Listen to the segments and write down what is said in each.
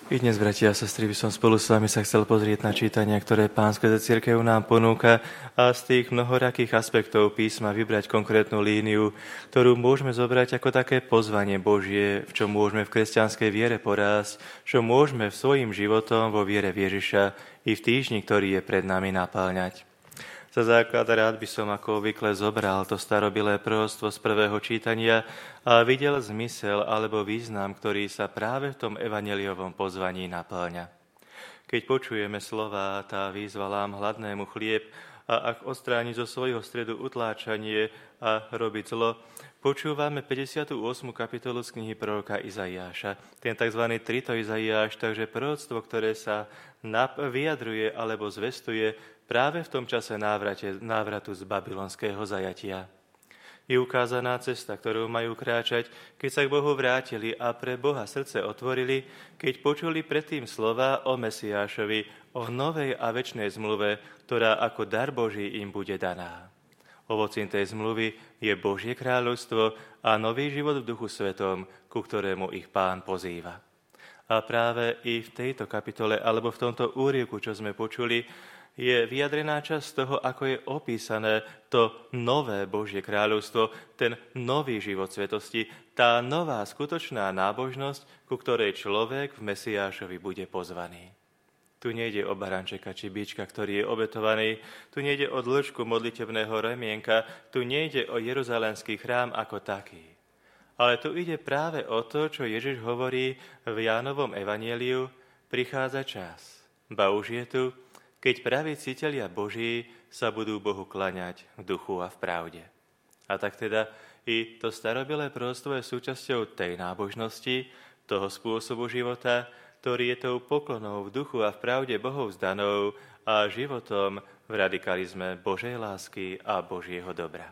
I dnes, bratia a sestry, by som spolu s vami sa chcel pozrieť na čítania, ktoré Pán skrze cirkev nám ponúka a z tých mnohorakých aspektov písma vybrať konkrétnu líniu, ktorú môžeme zobrať ako také pozvanie Božie, v čom môžeme v kresťanskej viere porásť, čo môžeme svojim životom vo viere v Ježiša i v týždni, ktorý je pred nami, napáľňať. Za základ rád by som ako obvykle zobral to starobilé proroctvo z prvého čítania a videl zmysel alebo význam, ktorý sa práve v tom evanjeliovom pozvaní napĺňa. Keď počujeme slová, tá výzva lám hladnému chlieb a ak odstrániť zo svojho stredu utláčanie a robiť zlo, počúvame 58. kapitolu z knihy proroka Izaiáša, ten tzv. Trito Izaiáš, takže proroctvo, ktoré sa vyjadruje alebo zvestuje práve v tom čase návratu z babylonského zajatia. Je ukázaná cesta, ktorou majú kráčať, keď sa k Bohu vrátili a pre Boha srdce otvorili, keď počuli predtým slova o Mesiášovi, o novej a večnej zmluve, ktorá ako dar Boží im bude daná. Ovocím tej zmluvy je Božie kráľovstvo a nový život v Duchu Svetom, ku ktorému ich Pán pozýva. A práve i v tejto kapitole, alebo v tomto úryvku, čo sme počuli, je vyjadrená časť toho, ako je opísané to nové Božie kráľovstvo, ten nový život svetosti, tá nová skutočná nábožnosť, ku ktorej človek v Mesiášovi bude pozvaný. Tu nejde o barančeka či bička, ktorý je obetovaný, tu nejde o dĺžku modlitebného remienka, tu nejde o jeruzalemský chrám ako taký. Ale tu ide práve o to, čo Ježiš hovorí v Jánovom evanjeliu, prichádza čas. Ba už je tu, keď praví citelia Boží sa budú Bohu klaňať v duchu a v pravde. A tak teda i to starobilé proroctvo je súčasťou tej nábožnosti, toho spôsobu života, ktorý je tou poklonou v duchu a v pravde Bohov vzdanou a životom v radikalizme Božej lásky a Božieho dobra.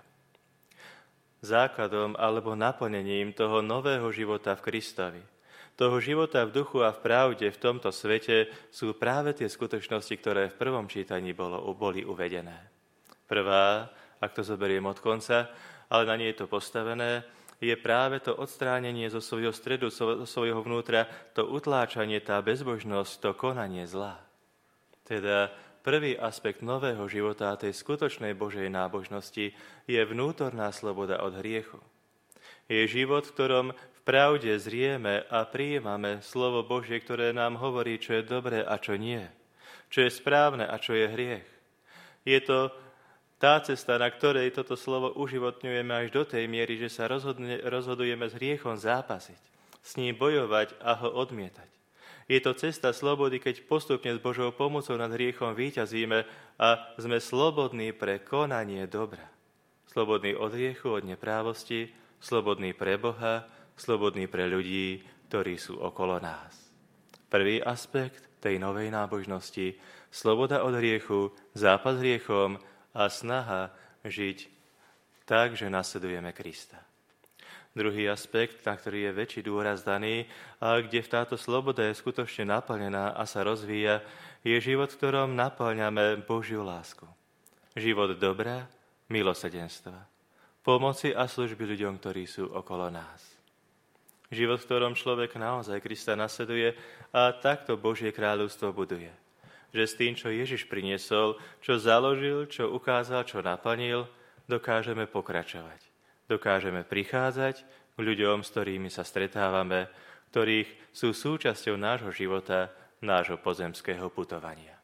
Základom alebo naplnením toho nového života v Kristovi, toho života v duchu a v pravde v tomto svete sú práve tie skutočnosti, ktoré v prvom čítaní boli uvedené. Prvá, ak to zoberiem od konca, ale na nej je to postavené, je práve to odstránenie zo svojho stredu, zo svojho vnútra, to utláčanie, tá bezbožnosť, to konanie zla. Teda prvý aspekt nového života a tej skutočnej Božej nábožnosti je vnútorná sloboda od hriechu. Je život, v ktorom v pravde zrieme a prijímame slovo Božie, ktoré nám hovorí, čo je dobré a čo nie, čo je správne a čo je hriech. Je to tá cesta, na ktorej toto slovo uživotňujeme až do tej miery, že sa rozhodujeme s hriechom zápasiť, s ním bojovať a ho odmietať. Je to cesta slobody, keď postupne s Božou pomocou nad hriechom víťazíme a sme slobodní pre konanie dobra. Slobodní od hriechu, od neprávosti, slobodní pre Boha, slobodní pre ľudí, ktorí sú okolo nás. Prvý aspekt tej novej nábožnosti, sloboda od hriechu, zápas s hriechom a snaha žiť tak, že nasledujeme Krista. Druhý aspekt, na ktorý je väčší dôraz daný a kde táto sloboda je skutočne naplnená a sa rozvíja, je život, v ktorom naplňame Božiu lásku. Život dobra, milosrdenstva, pomoci a služby ľuďom, ktorí sú okolo nás. Život, v ktorom človek naozaj Krista nasleduje a takto Božie kráľovstvo buduje. Že s tým, čo Ježiš priniesol, čo založil, čo ukázal, čo naplnil, dokážeme pokračovať. Dokážeme prichádzať k ľuďom, s ktorými sa stretávame, ktorých sú súčasťou nášho života, nášho pozemského putovania.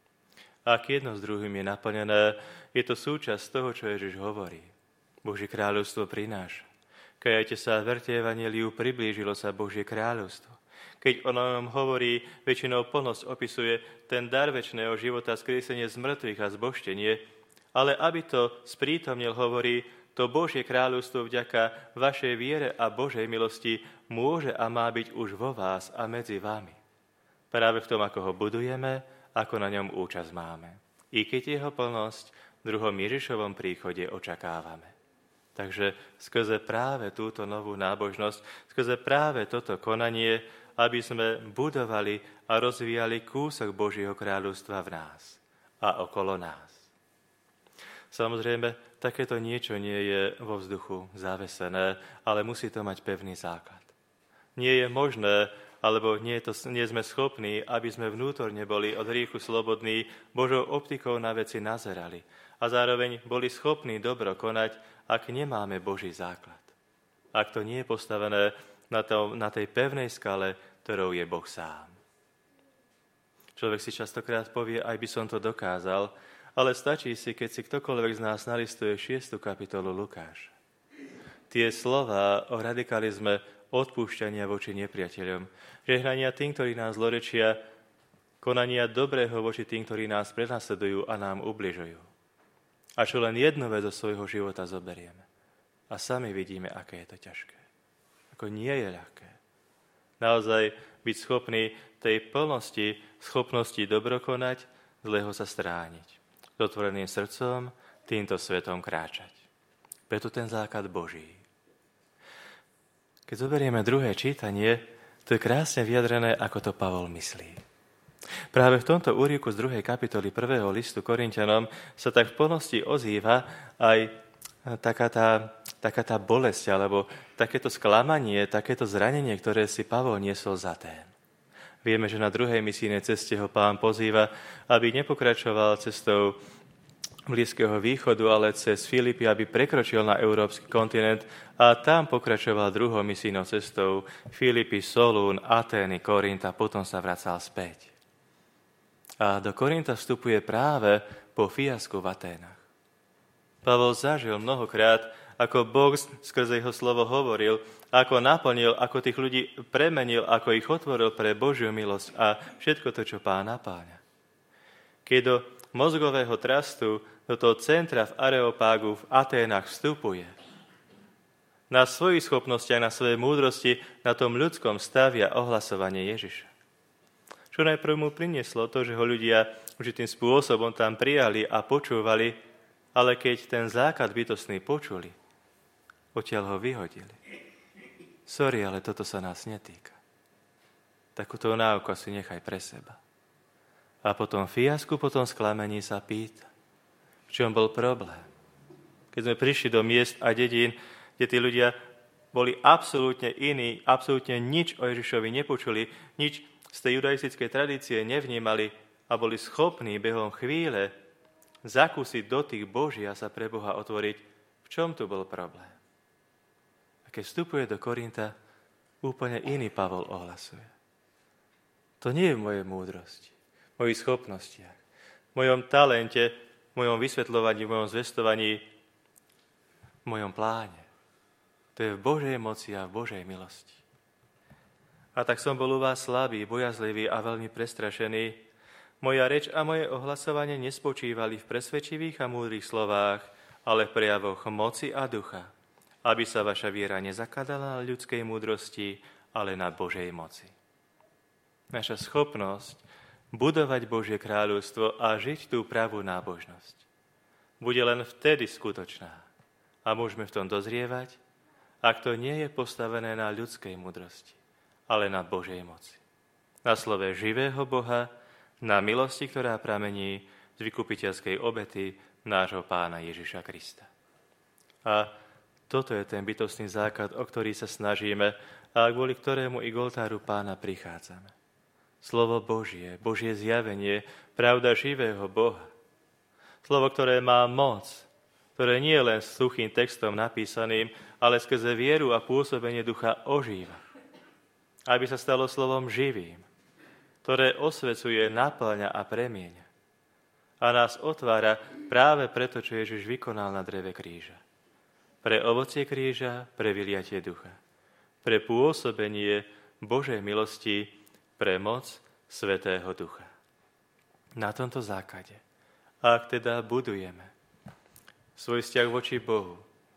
Ak jedno s druhým je naplnené, je to súčasť toho, čo Ježiš hovorí. Božie kráľovstvo prináša. Kajajte sa, verte evanjeliu, priblížilo sa Božie kráľovstvo. Keď o ňom hovorí, väčšinou plnosť opisuje ten dar večného života, skriesenie z mŕtvych a zbožtenie, ale aby to sprítomnil, hovorí, to Božie kráľovstvo vďaka vašej viere a Božej milosti môže a má byť už vo vás a medzi vami. Práve v tom, ako ho budujeme, ako na ňom účasť máme. I keď jeho plnosť v druhom Ježišovom príchode očakávame. Takže skrze práve túto novú nábožnosť, skrze práve toto konanie, aby sme budovali a rozvíjali kúsok Božieho kráľovstva v nás a okolo nás. Samozrejme, takéto niečo nie je vo vzduchu zavesené, ale musí to mať pevný základ. Nie je možné alebo nie sme schopní, aby sme vnútorne boli od hriechu slobodní, Božou optikou na veci nazerali a zároveň boli schopní dobro konať, ak nemáme Boží základ. Ak to nie je postavené na tej pevnej skale, ktorou je Boh sám. Človek si častokrát povie, aj by som to dokázal, ale stačí si, keď si ktokoľvek z nás nalistuje 6. kapitolu Lukáša. Tie slová o radikalizme odpúšťania voči nepriateľom, žehnania tým, ktorí nás zlorečia, konania dobrého voči tým, ktorí nás prenasledujú a nám ubližujú. A čo len jednu vec zo svojho života zoberieme. A sami vidíme, aké je to ťažké. Ako nie je ľahké. Naozaj byť schopný tej plnosti, schopnosti dobrokonať, zlého sa strániť. S otvoreným srdcom týmto svetom kráčať. Preto ten základ Boží. Keď zoberieme druhé čítanie, to je krásne vyjadrené, ako to Pavol myslí. Práve v tomto úryvku z 2. kapitoly 1. listu Korinťanom sa tak v plnosti ozýva aj taká tá bolesť, alebo takéto sklamanie, takéto zranenie, ktoré si Pavol niesol za Atén. Vieme, že na druhej misijnej ceste ho Pán pozýva, aby nepokračoval cestou Blízkeho východu, ale cez Filipy, aby prekročil na európsky kontinent a tam pokračoval druhou misijnou cestou Filipy, Solún, Atény, Korint a potom sa vracal späť. A do Korinta vstupuje práve po fiasku v Aténach. Pavol zažil mnohokrát, ako Boh skrze jeho slovo hovoril, ako naplnil, ako tých ľudí premenil, ako ich otvoril pre Božiu milosť a všetko to, čo Pán napáňa. Keď do mozgového trastu, do toho centra v Areopágu v Aténach vstupuje, na svojich schopnostiach, na svojej múdrosti, na tom ľudskom stavia ohlasovanie Ježiša. Čo najprv mu prinieslo to, že ho ľudia určitým spôsobom tam prijali a počúvali, ale keď ten základ bytostný počuli, odtiaľ ho vyhodili. Sorry, ale toto sa nás netýka. Takúto náuku si nechaj pre seba. A potom fiasku, potom sklamení sa pýta, v čom bol problém. Keď sme prišli do miest a dedín, kde tí ľudia boli absolútne iní, absolútne nič o Ježišovi nepočuli, nič z tej judaistickej tradície nevnímali a boli schopní behom chvíle zakúsiť dotyk Boží a sa pre Boha otvoriť, v čom tu bol problém. Keď vstupuje do Korinta, úplne iný Pavol ohlasuje. To nie je v mojej múdrosti, v mojich schopnostiach, v mojom talente, v mojom vysvetľovaní, v mojom zvestovaní, v mojom pláne. To je v Božej moci a v Božej milosti. A tak som bol u vás slabý, bojazlivý a veľmi prestrašený. Moja reč a moje ohlasovanie nespočívali v presvedčivých a múdrych slovách, ale v prejavoch moci a ducha, aby sa vaša viera nezakladala na ľudskej múdrosti, ale na Božej moci. Naša schopnosť budovať Božie kráľovstvo a žiť tú pravú nábožnosť bude len vtedy skutočná a môžeme v tom dozrievať, ak to nie je postavené na ľudskej múdrosti, ale na Božej moci. Na slove živého Boha, na milosti, ktorá pramení z vykupiteľskej obety nášho Pána Ježiša Krista. A toto je ten bytostný základ, o ktorý sa snažíme a kvôli ktorému i k oltáru Pána prichádzame. Slovo Božie, Božie zjavenie, pravda živého Boha. Slovo, ktoré má moc, ktoré nie je len suchým textom napísaným, ale skrze vieru a pôsobenie ducha ožíva. Aby sa stalo slovom živým, ktoré osvecuje, napĺňa a premieňa. A nás otvára práve preto, čo Ježiš vykonal na dreve kríža. Pre ovocie kríža, pre vyliatie ducha. Pre pôsobenie Božej milosti, pre moc Svätého Ducha. Na tomto základe, ak teda budujeme svoj vzťah voči Bohu,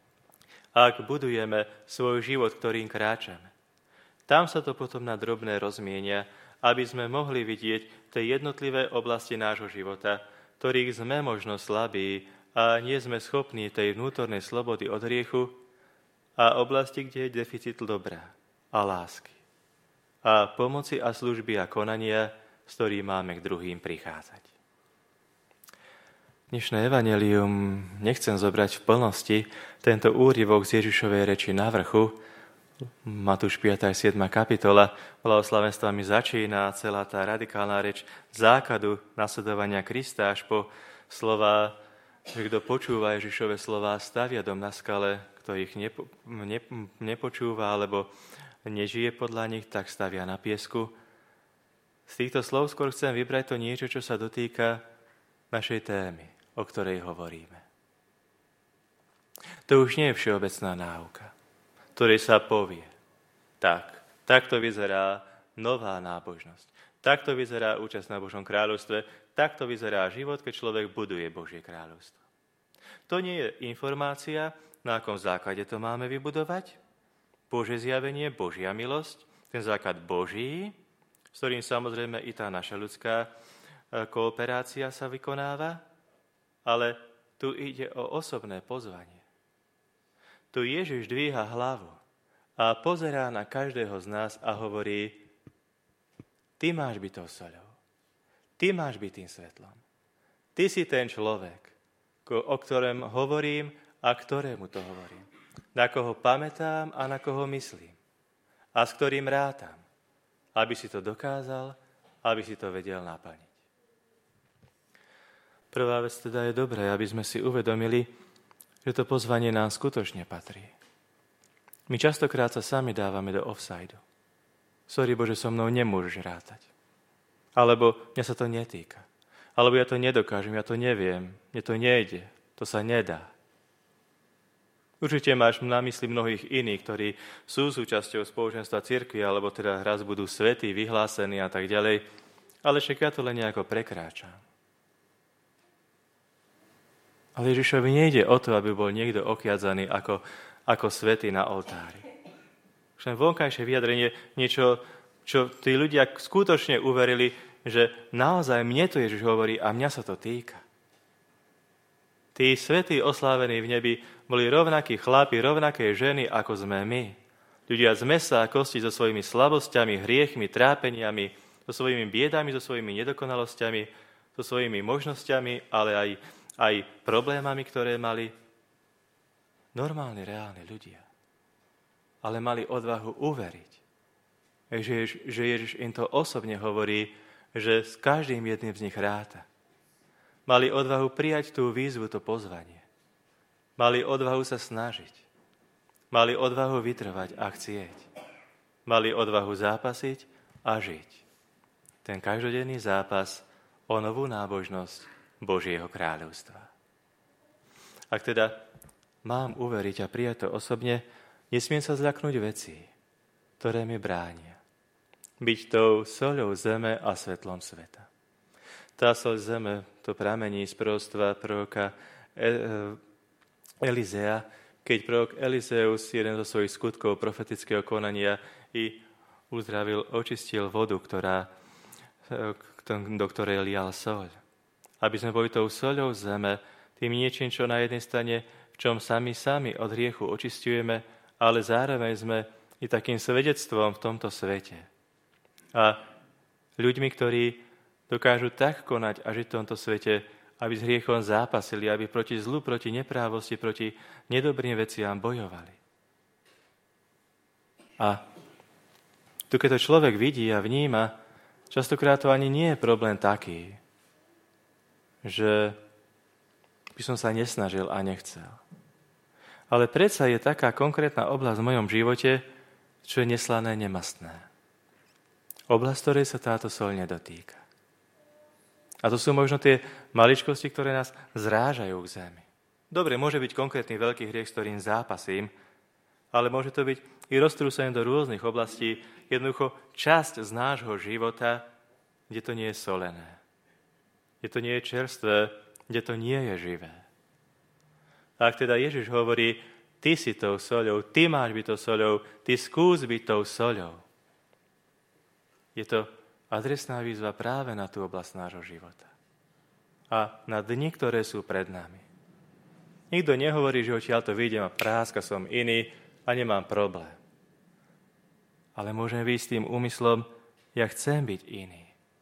ak budujeme svoj život, ktorým kráčame, tam sa to potom na drobné rozmienia, aby sme mohli vidieť tie jednotlivé oblasti nášho života, ktorých sme možno slabí a nie sme schopní tej vnútornej slobody od hriechu a oblasti, kde je deficit dobra a lásky a pomoci a služby a konania, s ktorým máme k druhým prichádzať. Dnešné evanjelium nechcem zobrať v plnosti tento úryvok z Ježišovej reči na vrchu, Matúš 5. a 7. kapitola blahoslavenstvami začína celá tá radikálna reč základu nasledovania Krista až po slová, že kto počúva Ježišove slová, stavia dom na skale, kto ich nepočúva alebo nežije podľa nich, tak stavia na piesku. Z týchto slov skôr chcem vybrať to niečo, čo sa dotýka našej témy, o ktorej hovoríme. To už nie je všeobecná náuka, ktorej sa povie. Takto vyzerá nová nábožnosť. Takto vyzerá účasť na Božom kráľovstve. Takto vyzerá život, keď človek buduje Božie kráľovstvo. To nie je informácia, na akom základe to máme vybudovať. Božie zjavenie, Božia milosť, ten základ Boží, s ktorým samozrejme i tá naša ľudská kooperácia sa vykonáva, ale tu ide o osobné pozvanie. Tu Ježiš dvíha hlavu a pozerá na každého z nás a hovorí: ty máš byť tou soľou, ty máš byť tým svetlom. Ty si ten človek, o ktorom hovorím a ktorému to hovorím. Na koho pamätám a na koho myslím. A s ktorým rátam, aby si to dokázal, aby si to vedel naplniť. Prvá vec teda je dobré, aby sme si uvedomili, že to pozvanie nám skutočne patrí. My častokrát sa sami dávame do offsideu. Sorry Bože, so mnou nemôžeš rátať. Alebo mňa sa to netýka. Alebo ja to nedokážem, ja to neviem, mne to nejde, to sa nedá. Určite máš na mysli mnohých iných, ktorí sú súčasťou spoločenstva cirkvi, alebo teda raz budú svätí, vyhlásení a tak ďalej, ale však ja to len nejako prekráčam. Ale Ježišovi nejde o to, aby bol niekto okiadzaný ako svätý na oltári. Už len vonkajšie vyjadrenie, niečo, čo tí ľudia skutočne uverili, že naozaj mne to Ježiš hovorí a mňa sa to týka. Tí svätí oslávení v nebi boli rovnakí chlapi, rovnaké ženy, ako sme my. Ľudia z mesa a kosti so svojimi slabosťami, hriechmi, trápeniami, so svojimi biedami, so svojimi nedokonalosťami, so svojimi možnosťami, ale aj problémami, ktoré mali. Normálni, reálni ľudia. Ale mali odvahu uveriť, že Ježiš im to osobne hovorí, že s každým jedným z nich ráta. Mali odvahu prijať tú výzvu, to pozvanie. Mali odvahu sa snažiť. Mali odvahu vytrvať a chcieť. Mali odvahu zápasiť a žiť. Ten každodenný zápas o novú nábožnosť Božieho kráľovstva. Ak teda mám uveriť a prijať to osobne, nesmiem sa zľaknúť vecí, ktoré mi bránia. Byť tou soľou zeme a svetlom sveta. Tá soľ zeme, to pramení z prorostva proroka Elizea, keď prorok Elizeus, jeden zo svojich skutkov profetického konania, i uzdravil, očistil vodu, do ktorej lial soľ. Aby sme boli tou soľou zeme, tým niečím, čo na jednej strane, v čom sami od hriechu očistujeme, ale zároveň sme i takým svedectvom v tomto svete. A ľuďmi, ktorí dokážu tak konať a žiť v tomto svete, aby s hriechom zápasili, aby proti zlu, proti neprávosti, proti nedobrým veciam bojovali. A tu, keď to človek vidí a vníma, častokrát to ani nie je problém taký, že by som sa nesnažil a nechcel. Ale predsa je taká konkrétna oblasť v mojom živote, čo je neslané, nemastné. Oblasť, ktorej sa táto soľ nedotýka. A to sú možno tie maličkosti, ktoré nás zrážajú k zemi. Dobre, môže byť konkrétny veľký hriech, s ktorým zápasím, ale môže to byť i roztrúsené do rôznych oblastí, jednoducho časť z nášho života, kde to nie je solené, kde to nie je čerstvé, kde to nie je živé. A ak teda Ježiš hovorí, ty si tou soľou, ty máš byť tou soľou, ty skús byť tou soľou, je to adresná výzva práve na tú oblasť nášho života. A na dni, ktoré sú pred nami. Nikto nehovorí, že odtiaľto vyjdem a práska som iný a nemám problém. Ale môžem výjsť s tým úmyslom, ja chcem byť iný.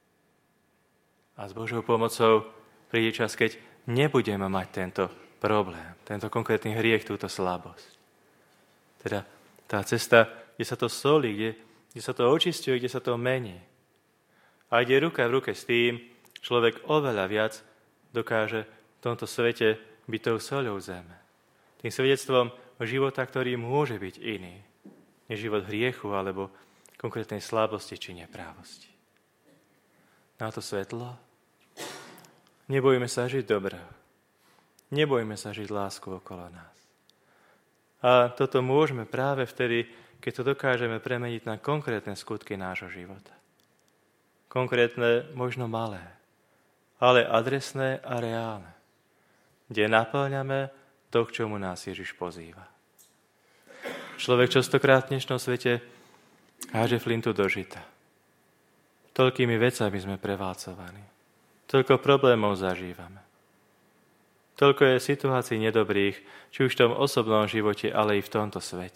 A s Božou pomocou príde čas, keď nebudeme mať tento problém, tento konkrétny hriech, túto slabosť. Teda tá cesta kde sa to solí, kde sa to očisťuje, kde sa to mení. A ide ruka v ruke s tým, človek oveľa viac dokáže v tomto svete byť tou soľou zeme. Tým svedectvom života, ktorý môže byť iný, než život hriechu alebo konkrétnej slabosti či neprávosti. Na to svetlo nebojme sa žiť dobre. Nebojme sa žiť lásku okolo nás. A toto môžeme práve vtedy, keď to dokážeme premeniť na konkrétne skutky nášho života. Konkrétne, možno malé, ale adresné a reálne, kde naplňame to, k čomu nás Ježiš pozýva. Človek častokrát v dnešnom svete háže flintu do žita. Toľkými vecami sme prevalcovaní. Toľko problémov zažívame. Toľko je situácií nedobrých, či už v tom osobnom živote, ale i v tomto svete.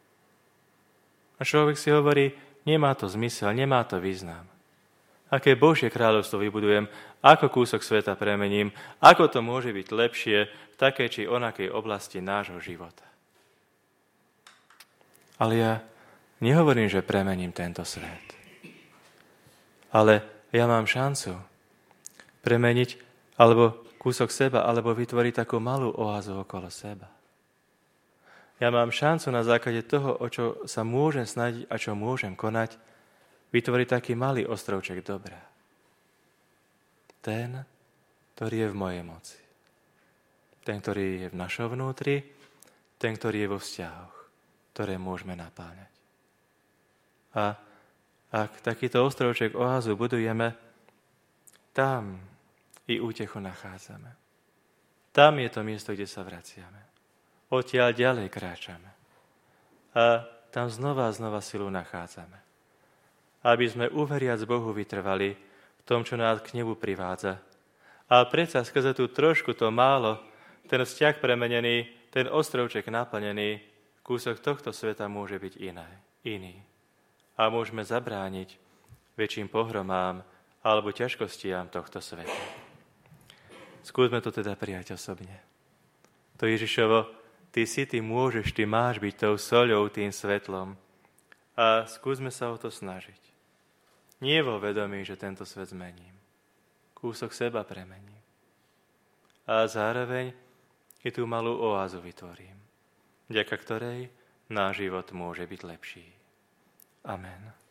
A človek si hovorí, nemá to zmysel, nemá to význam. Aké Božie kráľovstvo vybudujem, ako kúsok sveta premením, ako to môže byť lepšie v takej či onakej oblasti nášho života. Ale ja nehovorím, že premením tento svet. Ale ja mám šancu premeniť alebo kúsok seba, alebo vytvoriť takú malú oázu okolo seba. Ja mám šancu na základe toho, o čo sa môžem snadiť a čo môžem konať, vytvoriť taký malý ostrovček dobra. Ten, ktorý je v mojej moci. Ten, ktorý je v našom vnútri, ten, ktorý je vo vzťahoch, ktoré môžeme napáňať. A ak takýto ostrovček oázu budujeme, tam i útechu nachádzame. Tam je to miesto, kde sa vraciame. Odtiaľ ďalej kráčame. A tam znova a znova silu nachádzame. Aby sme uveriac Bohu vytrvali v tom, čo nás k nebu privádza. A predsa skrze tú trošku to málo, ten vzťah premenený, ten ostrovček naplnený, kúsok tohto sveta môže byť iný. A môžeme zabrániť väčším pohromám alebo ťažkostiam tohto sveta. Skúsme to teda prijať osobne. To Ježišovo, ty môžeš, ty máš byť tou soľou, tým svetlom. A skúsme sa o to snažiť. Nie vo vedomí, že tento svet zmením. Kúsok seba premením. A zároveň i tú malú oázu vytvorím, vďaka ktorej náš život môže byť lepší. Amen.